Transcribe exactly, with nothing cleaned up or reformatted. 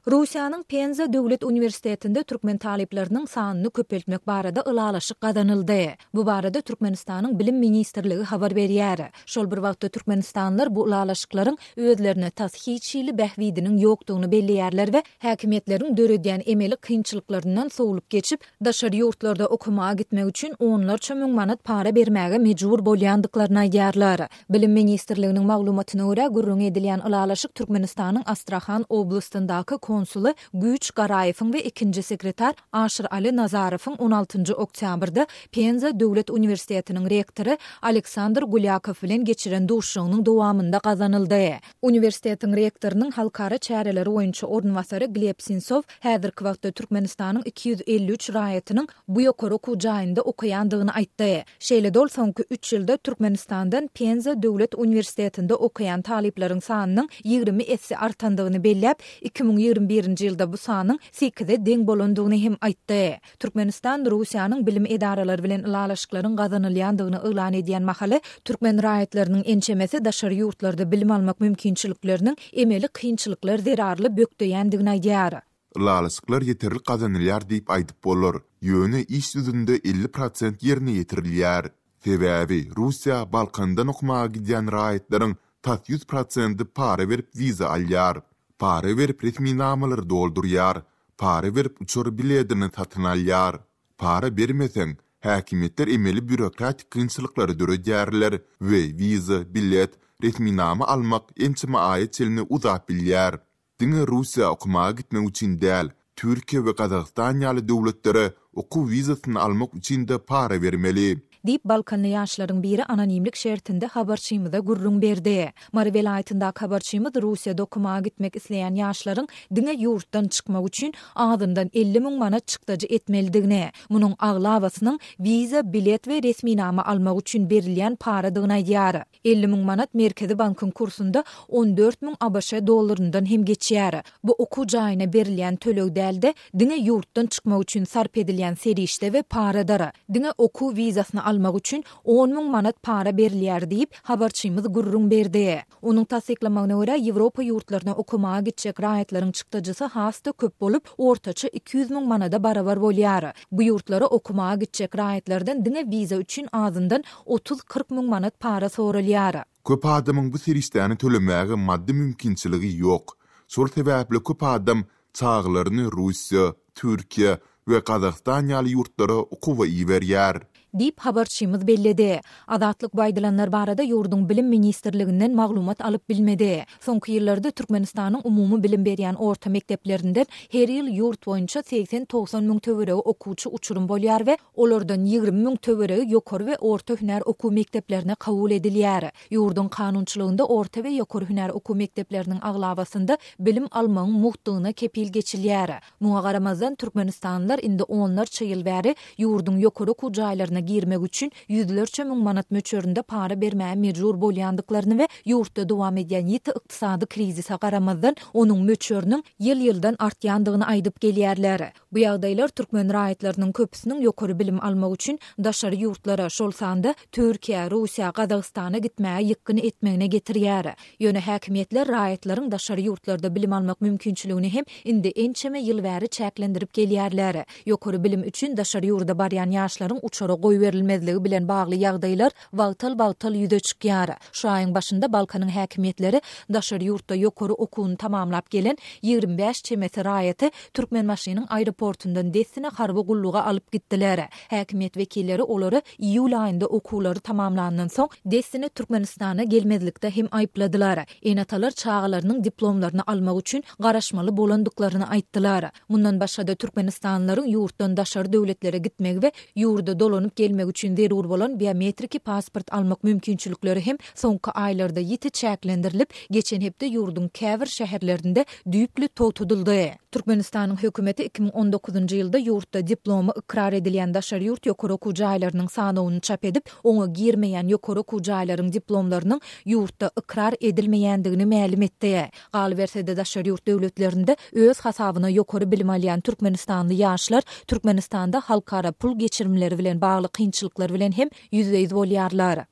Rusiýanyň Penza Döwlet Uniwersitetinde türkmen talipleriniň sanyny köpeltmek barada ılalaşyk gazanyldy. Bu barada Türkmenistanyň Bilim Ministrligi habar berýär. Şol bir wagtda Türkmenistanlylar bu ılalaşyklaryň özlerine tas hiçili bähwidiniň ýokdugyny belliýärler we häkimetleriň döredýän emeli kynçylyklaryndan sowulup geçip daşary ýurtlarda okumaga gitmek üçin onlarça müň manat para bermäge mejbur bolýandyklaryny aýdýarlar. Bilim Ministrliginiň maglumatyna görä gurrun edilýän ılalaşyk Türkmenistanyň Astrahan oblastyndaky konsulu Güç Garayewiň we ikinji sekretar Aşyr Ali Nazarowyň on altynjy oktýabrda Penza Döwlet Uniwersitetiniň rektory Aleksandr Gulyakow bilen geçiren duşugynyň dowamynda gazanyldy. Uniwersitetiň rektorynyň halkara çäreleri boýunça ornwasary Gleb Sintsov häzirki wagtda Türkmenistanyň iki yüz elli üç raýatynyň bu ýokary okuw jaýynda okuýandygyny aýtdy. Şeýle dol soňky üç ýylda Türkmenistandan Penza Döwlet Uniwersitetinde okuyan talipleriň sanynyň ýygrimi esse artandygyny belläp iki ming ýygrimi birinji ýylda bu sanyň sekize deň bolandygyny hem aýtdy. Türkmenistan Russiýanyň bilim edaralary bilen ılalaşyklaryň gazanylýandygyny ýylan edýän mahaly türkmen raýatlarynyň ençemesi daşary ýurtlarda bilim almak mümkinçilikleriniň emeli kynçylyklar zerarly bökdeýändigini aýdýar. Ilalaşyklar ýeterli gazanylýar diýip aýdyp bolar. Ýöne iş düzünde elli prosent ýerine ýetirilýär. Sebäbi Russiýa Balkandan okumaga gidýän raýatlaryň tas yüz prosent para berip wiza alýar. Para verip resmi namalary doldurýar, para verip uçur biletini satyn alýar. Para bermeseň, häkimetler emeli bürokratik kynçylyklary döredýärler we wiza, bilet, resmi nama almak ençime aýat çelini uzap bilýär. Diňe Russiýa okumaga gitmek üçin däl, Türkiýe we Kazakystan ýaly döwletlere okuw wizasyny almak üçin de para bermeli. Dip Balkanly ýaşlaryň biri anonimlik şertinde habarçymyza gurrun berdi. Mary welaýatynda habarçymyz Russiýada okumaga gitmek isleýän ýaşlaryň diňe ýurtdan çykmak üçin agdyndan elli müň manat çykdyjy etmelidigini, munyň aglawasynyň wiza, bilet we resmi nama almak üçin berilýän paradygyny aýdýar. elli müň manat Merkezi bankyň kursunda on dört müň ABŞ dollaryndan hem geçýär. Bu okuw jaýyna berilýän tölek dälde diňe ýurtdan çykmak üçin sarp edilýän serişde we paradara. Diňe okuw wizasyny almak üçin on müň manat para berilýär diýip habarçymyz gurrun berdi. Onuň tasdiklamagyna görä Ýewropa ýurtlaryna okumaga gitjek raýatlaryň çykdyjysy hasda köp bolup ortaça iki yüz müň manada barabar bolýar. Bu ýurtlara okumaga gitjek raýatlardan diňe wiza üçin azyndan otuz kırk müň manat para sorulýar. Köp adamyň bu serişdäni tölemäge maddi mümkinçiligi ýok. Şol sebäpli köp adam çağlaryny Russiýa, Türkiýe we Kazakystan ýaly ýurtlara okuwa iýerýär. Dip habarçymyz belledi. Adatlyk baýdalanlar barada ýurdun bilim ministrliginden maglumat alyp bilmedi. Soňky ýyllarda Türkmenistanyň umumy bilim berýän orta mekdeplerinden her ýyl ýurt boýunça seksen togson müň töweregi okuwçy uçurum bolýar we olardan ýygrimi müň töweregi ýokary we orta hünär okuw mekdeplerine kabul edilýär. Ýurdun kanunçylygynda orta we ýokary hünär okuw mekdepleriniň aglawasynda bilim almagyň muhtygyna kepil geçilýär. Muňa garamazdan Türkmenistanlylar indi onlarça ýyl bäri ýurdun ýokary okuw jaýlaryna girmek üçin yüzlerçe müň manat möçöründe para bermäge mejbur bolýandyklaryny we ýurtda dowam edýän ýiti ykdysady krizise garamazdan onuň möçörüniň ýyl-ýyldan artýandygyny aýdyp gelýärler. Bu ýagdaýlar türkmen raýatlarynyň köpüsiniň ýokary bilim almak üçin daşary ýurtlara, şol sanda Türkiýe, Russiýa, Kazakystana gitmäge ýykyn etmegine getirýär. Ýöne häkimetler raýatlaryň daşary ýurtlarda bilim almak mümkinçiligini hem indi ençeme ýyl bäri çäklendirip gelýärler. Ýokary bilim üçin daşary ýurda barýan ýaşlaryň uçara goý berilmezligi bilen bagly ýagdaýlar wagtal-wagtal ýüze çykýar. Şu aýyň başynda Balkanyň häkimetleri daşary ýurtda ýokary okuwuny tamamlap gelen ýygrimi beş çemesi raýaty Türkmenmaşynyň aeroportundan dessine harby gulluga alyp gitdiler. Häkimet wekilleri olary iýul aýynda okuwlary tamamlandan soň dessine Türkmenistana gelmezlikde hem aýpladylar. Enatalar çağalarynyň diplomlaryny almak üçin garaşmaly bolandyklaryny aýtdylar. Mundan başga da Türkmenistanlylaryň ýurtdan daşary döwletlere gitmek we ýurda dolanyp gelmek üçin zerur bolan biometrik pasport almak mümkinçilikleri hem soňky aýlarda ýiti çäklendirilip, geçen hepde ýurdun käbir şäherlerinde düýpli totudyldy. Türkmenistanyň hökümeti iki ming on dokuzunjy ýylda ýurtda diplomy ikrar edilýän daşary ýurt ýokary okuw jaýlarynyň sanawyny çap edip, oňa girmeýän ýokary okuw jaýlarynyň diplomlarynyň ýurtda ikrar edilmeýändigini mälim etdi. Galy bersede daşary ýurt döwletlerinde öz hasabyna ýokary bilim alýan Türkmenistanly ýaşlar Türkmenistanda halkara pul geçirimleri bilen bagly kynçylyklar bilen hem ýüzde ýüz bolýarlar.